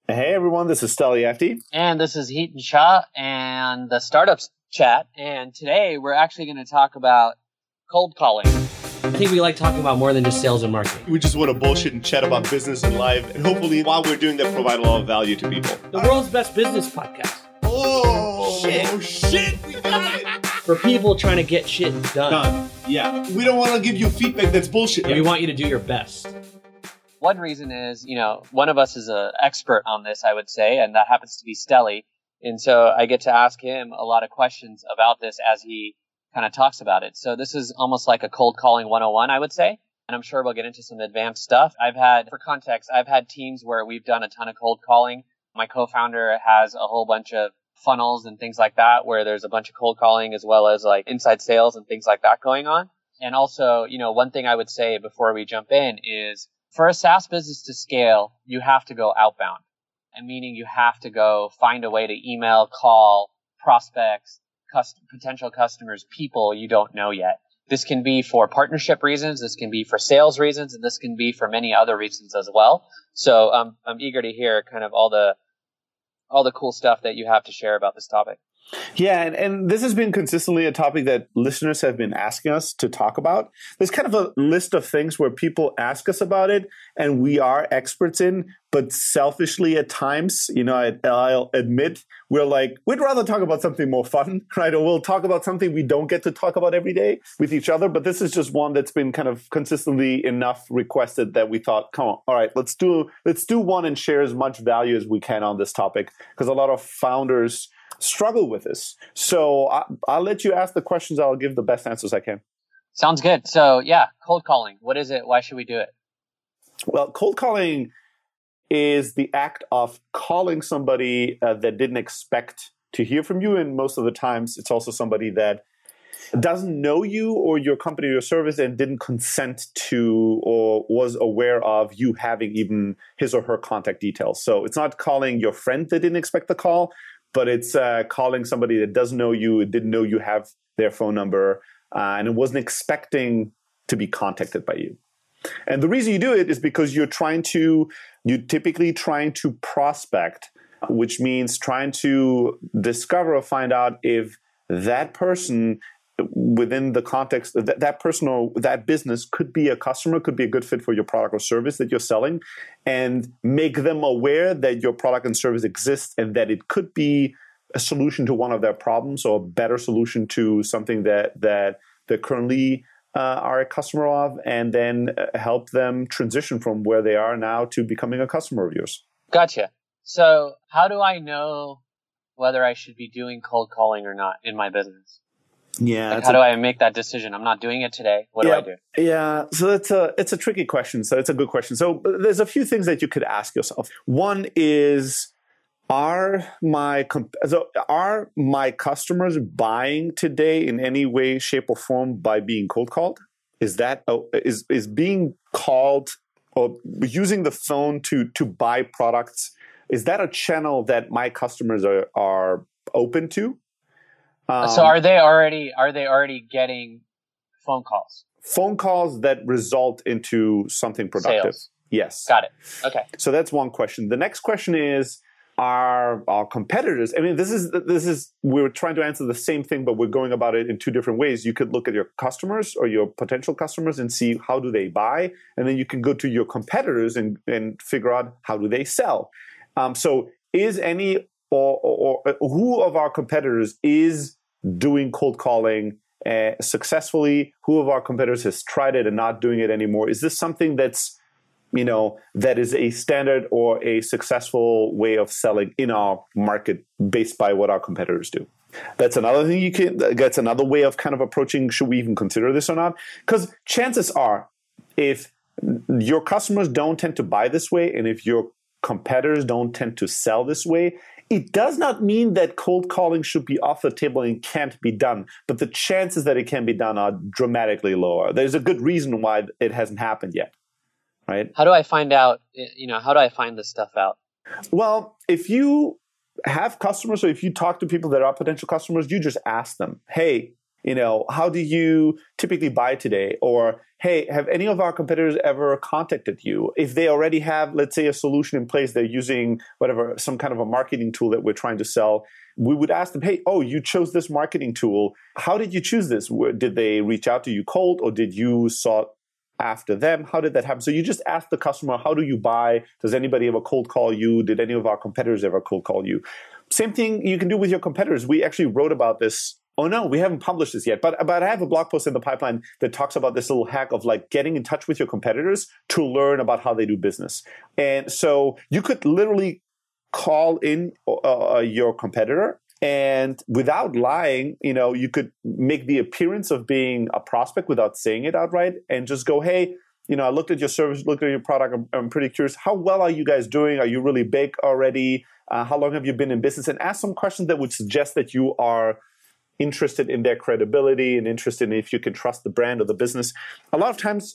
Hey everyone, this is Steli Yafty. And this is Heaton Shah and the Startups Chat. And today we're actually going to talk about cold calling. I think we like talking about more than just sales and marketing. We just want to bullshit and chat about business and life. And hopefully while we're doing that, provide a lot of value to people. The world's best business podcast. Oh, shit. We got it. For people trying to get shit done. Yeah. We don't want to give you feedback that's bullshit. We want you to do your best. One reason is, one of us is an expert on this, I would say, and that happens to be Steli. And so I get to ask him a lot of questions about this as he kind of talks about it. So this is almost like a cold calling 101, I would say. And I'm sure we'll get into some advanced stuff. For context, I've had teams where we've done a ton of cold calling. My co-founder has a whole bunch of funnels and things like that, where there's a bunch of cold calling as well as like inside sales and things like that going on. And also, one thing I would say before we jump in is, for a SaaS business to scale, you have to go outbound. And meaning you have to go find a way to email, call, prospects, potential customers, people you don't know yet. This can be for partnership reasons, this can be for sales reasons, and this can be for many other reasons as well. So I'm eager to hear kind of all the cool stuff that you have to share about this topic. Yeah, and this has been consistently a topic that listeners have been asking us to talk about. There's kind of a list of things where people ask us about it, and we are experts in, but selfishly at times, I'll admit, we're like, we'd rather talk about something more fun, right? Or we'll talk about something we don't get to talk about every day with each other. But this is just one that's been kind of consistently enough requested that we thought, come on, all right, let's do one and share as much value as we can on this topic, because a lot of founders struggle with this. So I'll let you ask the questions. I'll give the best answers I can. Sounds good. So yeah, cold calling. What is it? Why should we do it? Well, cold calling is the act of calling somebody that didn't expect to hear from you. And most of the times it's also somebody that doesn't know you or your company or your service and didn't consent to or was aware of you having even his or her contact details. So it's not calling your friend that didn't expect the call, but it's calling somebody that doesn't know you, didn't know you have their phone number, and it wasn't expecting to be contacted by you. And the reason you do it is because you're typically trying to prospect, which means trying to discover or find out if that person within the context of that person or that business could be a customer, could be a good fit for your product or service that you're selling, and make them aware that your product and service exists and that it could be a solution to one of their problems or a better solution to something that they currently are a customer of, and then help them transition from where they are now to becoming a customer of yours. Gotcha. So how do I know whether I should be doing cold calling or not in my business? Yeah. How do I make that decision? I'm not doing it today. What do I do? Yeah. So it's a tricky question. So it's a good question. So there's a few things that you could ask yourself. One is, are my customers buying today in any way, shape, or form by being cold called? Is being called or using the phone to buy products, is that a channel that my customers are open to? So are they already getting phone calls? Phone calls that result into something productive. Sales. Yes. Got it. Okay. So that's one question. The next question is, are our competitors, this is we're trying to answer the same thing, but we're going about it in two different ways. You could look at your customers or your potential customers and see how do they buy, and then you can go to your competitors and figure out how do they sell. So is any or who of our competitors is doing cold calling successfully? Who of our competitors has tried it and not doing it anymore? Is this something that's that is a standard or a successful way of selling in our market based by what our competitors do? That's another thing that's another way of kind of approaching, should we even consider this or not? Because chances are, if your customers don't tend to buy this way, and if your competitors don't tend to sell this way, it does not mean that cold calling should be off the table and can't be done, but the chances that it can be done are dramatically lower. There's a good reason why it hasn't happened yet, right? How do I find out, how do I find this stuff out? Well, if you have customers or if you talk to people that are potential customers, you just ask them, hey, How do you typically buy today? Or, hey, have any of our competitors ever contacted you? If they already have, let's say, a solution in place, they're using whatever, some kind of a marketing tool that we're trying to sell, we would ask them, hey, you chose this marketing tool. How did you choose this? Did they reach out to you cold, or did you sought after them? How did that happen? So you just ask the customer, how do you buy? Does anybody ever cold call you? Did any of our competitors ever cold call you? Same thing you can do with your competitors. We actually wrote about this. Oh no, we haven't published this yet, but I have a blog post in the pipeline that talks about this little hack of like getting in touch with your competitors to learn about how they do business. And so you could literally call in your competitor, and without lying, you could make the appearance of being a prospect without saying it outright, and just go, hey, I looked at your service, looked at your product. I'm pretty curious. How well are you guys doing? Are you really big already? How long have you been in business? And ask some questions that would suggest that you are interested in their credibility and interested in if you can trust the brand or the business. A lot of times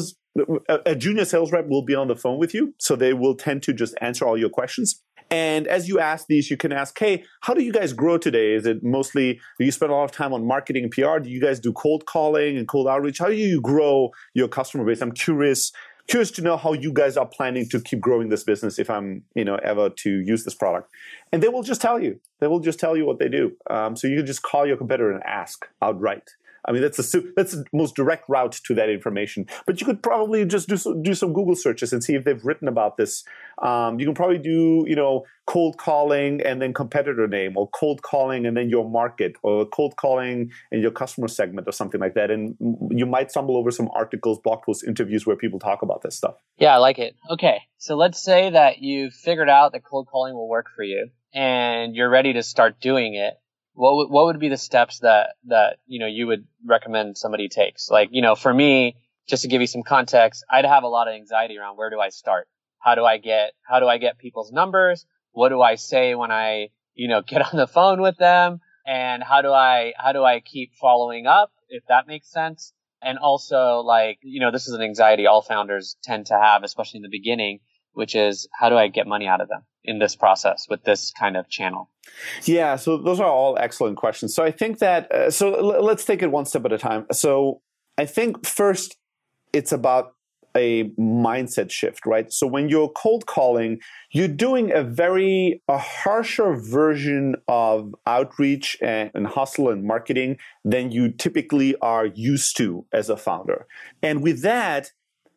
a junior sales rep will be on the phone with you, so they will tend to just answer all your questions. And as you ask these, you can ask, hey, how do you guys grow today? Is it mostly, do you spend a lot of time on marketing and PR? Do you guys do cold calling and cold outreach? How do you grow your customer base? I'm curious to know how you guys are planning to keep growing this business if I'm, ever to use this product. And they will just tell you. They will just tell you what they do. So you can just call your competitor and ask outright. I mean, that's the most direct route to that information. But you could probably just do some Google searches and see if they've written about this. You can probably do, cold calling and then competitor name, or cold calling and then your market, or cold calling and your customer segment, or something like that. And you might stumble over some articles, blog posts, interviews where people talk about this stuff. Yeah, I like it. Okay, so let's say that you've figured out that cold calling will work for you, and you're ready to start doing it. What would be the steps that you would recommend somebody takes? Like, for me, just to give you some context, I'd have a lot of anxiety around where do I start? How do I get people's numbers? What do I say when I, get on the phone with them? And how do I keep following up, if that makes sense? And also, this is an anxiety all founders tend to have, especially in the beginning, which is, how do I get money out of them in this process with this kind of channel? Yeah, so those are all excellent questions. So I think that, let's take it one step at a time. So I think first, it's about a mindset shift, right? So when you're cold calling, you're doing a harsher version of outreach and hustle and marketing than you typically are used to as a founder. And with that's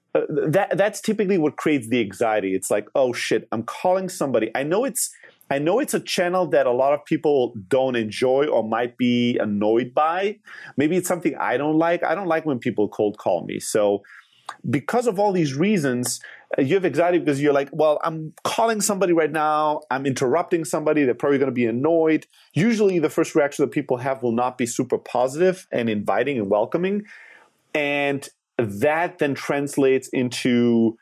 typically what creates the anxiety. It's like, oh shit, I'm calling somebody. I know it's a channel that a lot of people don't enjoy or might be annoyed by. Maybe it's something I don't like. I don't like when people cold call me. So because of all these reasons, you have anxiety because you're like, well, I'm calling somebody right now. I'm interrupting somebody. They're probably going to be annoyed. Usually the first reaction that people have will not be super positive and inviting and welcoming. And that then translates into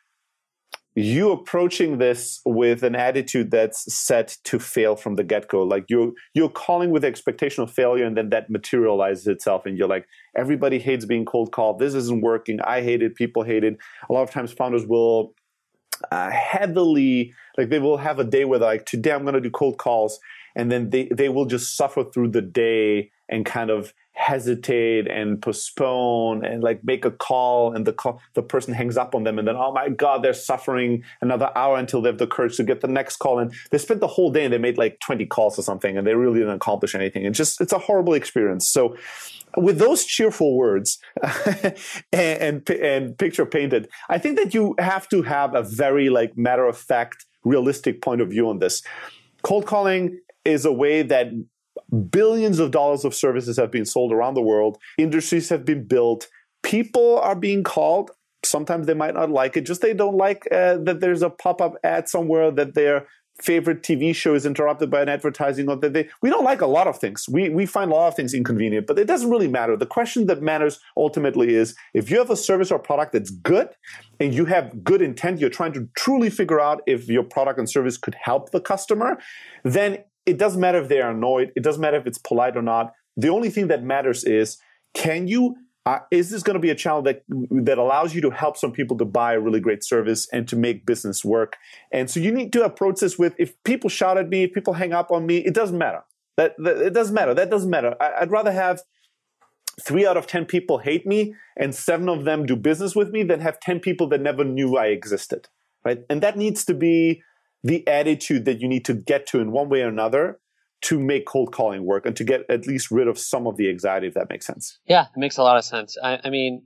you approaching this with an attitude that's set to fail from the get-go. Like you're calling with the expectation of failure, and then that materializes itself, and you're like, everybody hates being cold called. This isn't working. I hate it. People hate it. A lot of times founders will heavily, they will have a day where they're like, today I'm going to do cold calls, and then they will just suffer through the day and kind of hesitate and postpone and make a call, and the person hangs up on them, and then, oh my God, they're suffering another hour until they have the courage to get the next call. And they spent the whole day and they made 20 calls or something, and they really didn't accomplish anything. It's a horrible experience. So with those cheerful words and picture painted, I think that you have to have a very matter of fact, realistic point of view on this. Cold calling is a way that billions of dollars of services have been sold around the world. Industries have been built. People are being called. Sometimes they might not like it. Just they don't like that there's a pop-up ad somewhere, that their favorite TV show is interrupted by an advertising, or that we don't like a lot of things. We find a lot of things inconvenient, but it doesn't really matter. The question that matters ultimately is, if you have a service or product that's good and you have good intent, you're trying to truly figure out if your product and service could help the customer, then it doesn't matter if they are annoyed. It doesn't matter if it's polite or not. The only thing that matters is, is this going to be a channel that allows you to help some people to buy a really great service and to make business work? And so you need to approach this with, if people shout at me, if people hang up on me, it doesn't matter. It doesn't matter. That doesn't matter. I'd rather have 3 out of 10 people hate me and 7 of them do business with me than have 10 people that never knew I existed, right? And that needs to be the attitude that you need to get to in one way or another to make cold calling work and to get at least rid of some of the anxiety, if that makes sense. Yeah, it makes a lot of sense. I mean,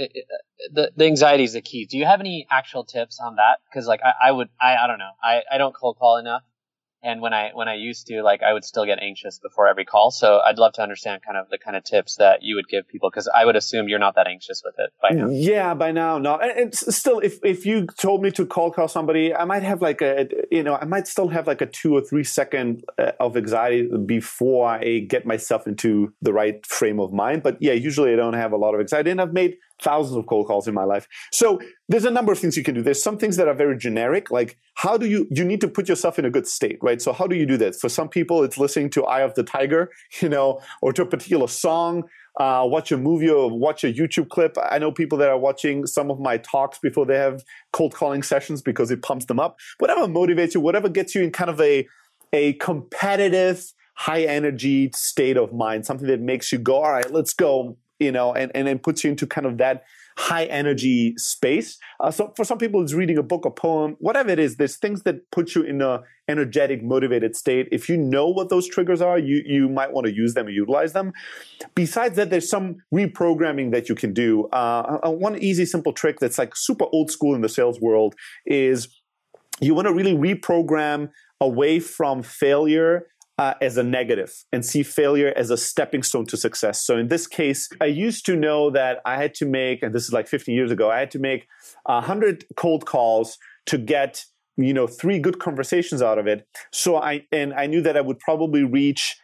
the anxiety is the key. Do you have any actual tips on that? Because like I don't know. I don't cold call enough. And when I used to, like, I would still get anxious before every call. So I'd love to understand kind of the kind of tips that you would give people, because I would assume you're not that anxious with it by now. Yeah, by now, no. And still, if you told me to cold call somebody, I might have I might still have like a 2 or 3 second of anxiety before I get myself into the right frame of mind. But yeah, usually I don't have a lot of anxiety, and I've made thousands of cold calls in my life. So there's a number of things you can do. There's some things that are very generic, like how do you need to put yourself in a good state, right? So how do you do that? For some people, it's listening to Eye of the Tiger, or to a particular song, watch a movie or watch a YouTube clip. I know people that are watching some of my talks before they have cold calling sessions because it pumps them up. Whatever motivates you, whatever gets you in kind of a competitive, high energy state of mind, something that makes you go, all right, let's go, and then puts you into kind of that high energy space. So for some people, it's reading a book, a poem, whatever it is. There's things that put you in a energetic, motivated state. If you know what those triggers are, you might want to use them and utilize them. Besides that, there's some reprogramming that you can do. One easy, simple trick that's like super old school in the sales world is you want to really reprogram away from failure as a negative and see failure as a stepping stone to success. So in this case, I used to know that I had to make, and this is like 15 years ago, I had to make 100 cold calls to get 3 good conversations out of it. So I knew that I would probably reach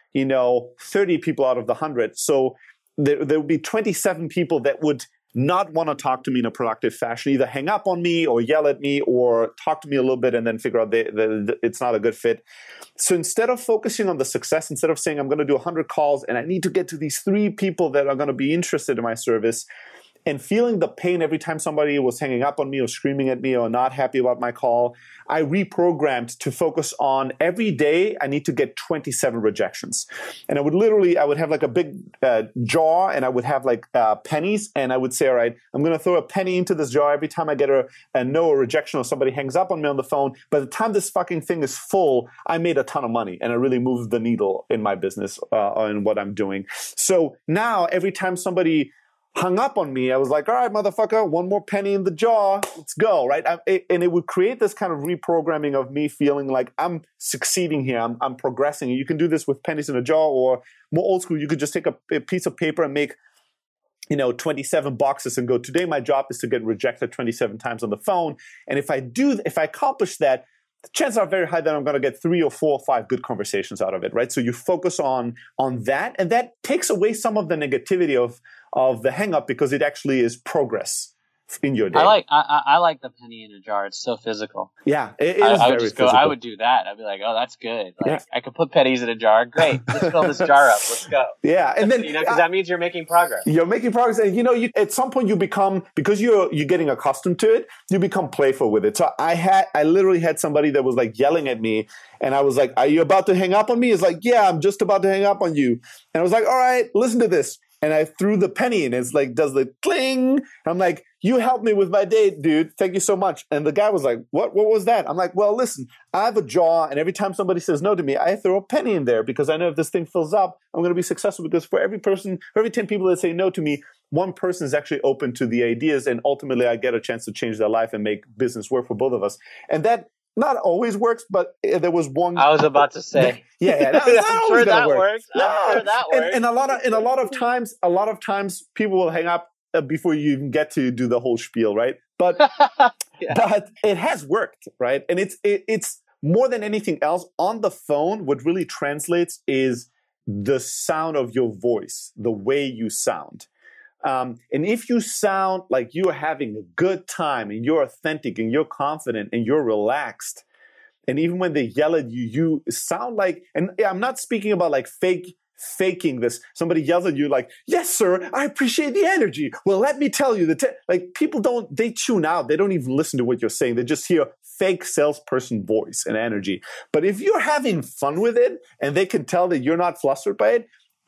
30 people out of the 100. So there would be 27 people that would not want to talk to me in a productive fashion, either hang up on me or yell at me or talk to me a little bit and then figure out it's not a good fit. So instead of focusing on the success, instead of saying I'm going to do 100 calls and I need to get to these 3 people that are going to be interested in my service, and feeling the pain every time somebody was hanging up on me or screaming at me or not happy about my call, I reprogrammed to focus on every day I need to get 27 rejections. And I would have like a big jar, and I would have like pennies, and I would say, all right, I'm going to throw a penny into this jar every time I get a no or rejection or somebody hangs up on me on the phone. By the time this fucking thing is full, I made a ton of money, and I really moved the needle in my business in what I'm doing. So now every time somebody hung up on me, I was like, all right, motherfucker, 1 more penny in the jar, let's go, right? And it would create this kind of reprogramming of me feeling like I'm succeeding here, I'm progressing. You can do this with pennies in a jar, or more old school, you could just take a piece of paper and make 27 boxes and go, today my job is to get rejected 27 times on the phone. And if I accomplish that, the chances are very high that I'm going to get 3 or 4 or 5 good conversations out of it, right? So you focus on that, and that takes away some of the negativity of the hang up, because it actually is progress in your day. I like the penny in a jar. It's so physical. Yeah, it is I would very just go. physical. I would do that. I'd be like, oh, that's good. Like, I could put pennies in a jar. Great, let's fill this jar up. Let's go. Yeah, and then because that means you're making progress. You're making progress, and you at some point you become, because you're getting accustomed to it, you become playful with it. So I literally had somebody that was like yelling at me, and I was like, "Are you about to hang up on me?" It's like, "Yeah, I'm just about to hang up on you." And I was like, "All right, listen to this." And I threw the penny in. It's like, does the cling. And I'm like, you helped me with my day, dude. Thank you so much. And the guy was like, what was that? I'm like, well, listen, I have a jar, and every time somebody says no to me, I throw a penny in there, because I know if this thing fills up, I'm going to be successful, because for every 10 people that say no to me, 1 person is actually open to the ideas, and ultimately I get a chance to change their life and make business work for both of us. And that not always works, but there was one. I was about to say, yeah, I'm sure that works. I'm sure that works. And a lot of times, people will hang up before you even get to do the whole spiel, right? But but it has worked, right? And it's more than anything else on the phone. What really translates is the sound of your voice, the way you sound. And if you sound like you're having a good time, and you're authentic, and you're confident, and you're relaxed, and even when they yell at you, you sound like, and I'm not speaking about like faking this. Somebody yells at you like, yes, sir, I appreciate the energy. Well, let me tell you like people they tune out. They don't even listen to what you're saying. They just hear fake salesperson voice and energy. But if you're having fun with it, and they can tell that you're not flustered by it,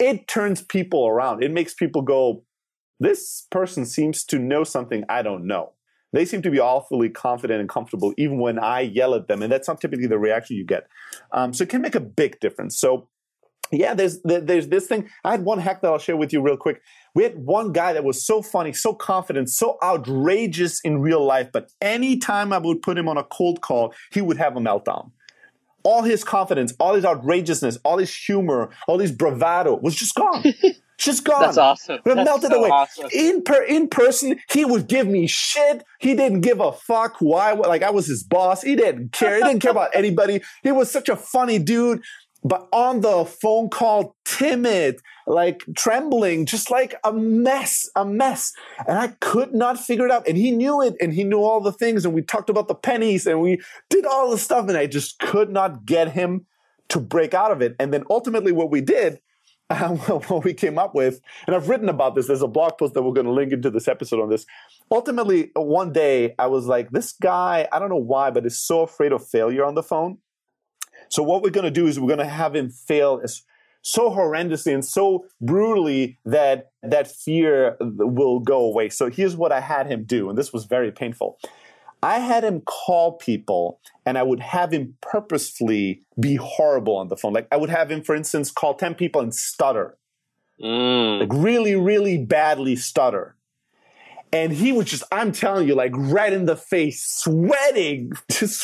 it turns people around. It makes people go, this person seems to know something I don't know. They seem to be awfully confident and comfortable even when I yell at them. And that's not typically the reaction you get. So it can make a big difference. So yeah, there's this thing. I had one hack that I'll share with you real quick. We had one guy that was so funny, so confident, so outrageous in real life. But anytime I would put him on a cold call, he would have a meltdown. All his confidence, all his outrageousness, all his humor, all his bravado was just gone. Just gone. That's awesome. It That's melted so away. awesome. In person, he would give me shit. He didn't give a fuck who I was his boss. He didn't care. He didn't care about anybody. He was such a funny dude. But on the phone call, timid, like trembling, just like a mess. And I could not figure it out. And he knew it, and he knew all the things. And we talked about the pennies, and we did all the stuff. And I just could not get him to break out of it. And then ultimately what we did, what we came up with, and I've written about this. There's a blog post that we're going to link into this episode on this. Ultimately, one day I was like, this guy, I don't know why, but is so afraid of failure on the phone. So what we're going to do is we're going to have him fail so horrendously and so brutally that that fear will go away. So here's what I had him do, and this was very painful. I had him call people, and I would have him purposefully be horrible on the phone. Like I would have him, for instance, call 10 people and stutter. Like really, really badly stutter. And he was just, I'm telling you, like red in the face, sweating,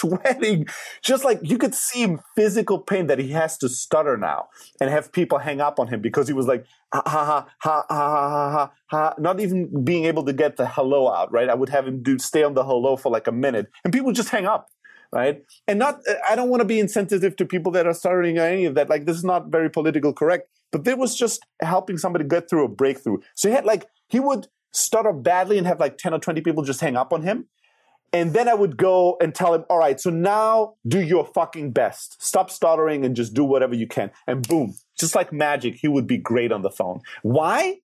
just like you could see him physical pain that he has to stutter now and have people hang up on him because he was like, ha, ha, ha, ha, ha, ha, ha, ha, not even being able to get the hello out, right? I would have him stay on the hello for like a minute and people would just hang up, right? And I don't want to be insensitive to people that are stuttering or any of that. Like this is not very politically correct, but there was just helping somebody get through a breakthrough. So he would stutter badly and have like 10 or 20 people just hang up on him. And then I would go and tell him, all right, so now do your fucking best. Stop stuttering and just do whatever you can. And boom, just like magic, he would be great on the phone. Why?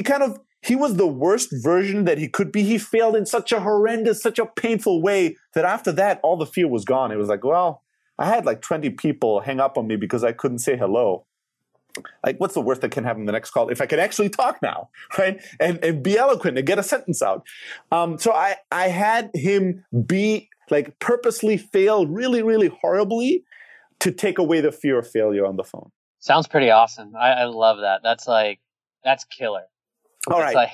He was the worst version that he could be. He failed in such a horrendous, such a painful way that after that, all the fear was gone. It was like, well, I had like 20 people hang up on me because I couldn't say hello. Like, what's the worst that can happen in the next call? If I can actually talk now, right? And be eloquent and get a sentence out. So I had him be like purposely fail really, really horribly to take away the fear of failure on the phone. Sounds pretty awesome. I love that. That's killer. All right.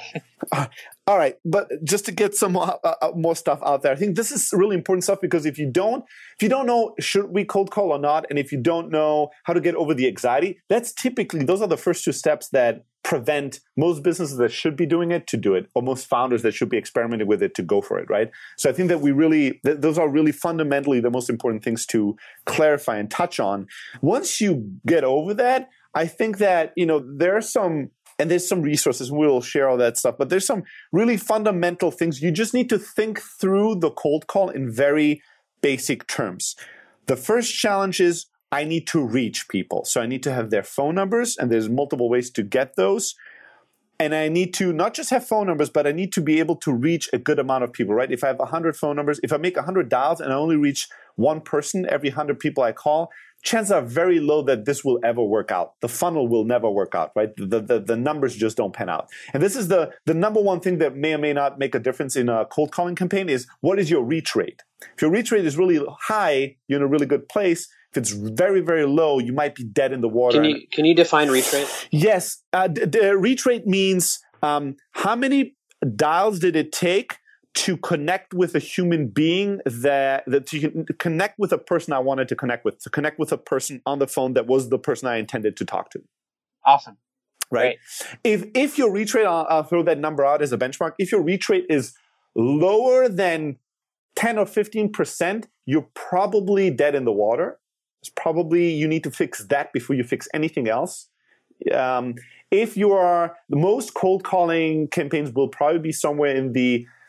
All right. But just to get some more stuff out there, I think this is really important stuff because if you don't know, should we cold call or not? And if you don't know how to get over the anxiety, those are the first two steps that prevent most businesses that should be doing it to do it, or most founders that should be experimenting with it to go for it, right? So I think that those are really fundamentally the most important things to clarify and touch on. Once you get over that, I think that, there's some resources, and we'll share all that stuff, but there's some really fundamental things. You just need to think through the cold call in very basic terms. The first challenge is I need to reach people. So I need to have their phone numbers, and there's multiple ways to get those. And I need to not just have phone numbers, but I need to be able to reach a good amount of people, right? If I have 100 phone numbers, if I make 100 dials and I only reach one person every 100 people I call, chances are very low that this will ever work out. The funnel will never work out, right? The numbers just don't pan out. And this is the number one thing that may or may not make a difference in a cold calling campaign is what is your reach rate? If your reach rate is really high, you're in a really good place. If it's very, very low, you might be dead in the water. Can you define reach rate? Yes. The reach rate means how many dials did it take to connect with a human being that to connect with a person I wanted to connect with a person on the phone that was the person I intended to talk to. Awesome. Right? If your reach rate, I'll throw that number out as a benchmark. If your reach rate is lower than 10 or 15%, you're probably dead in the water. It's probably you need to fix that before you fix anything else. If you are, the most cold calling campaigns will probably be somewhere in the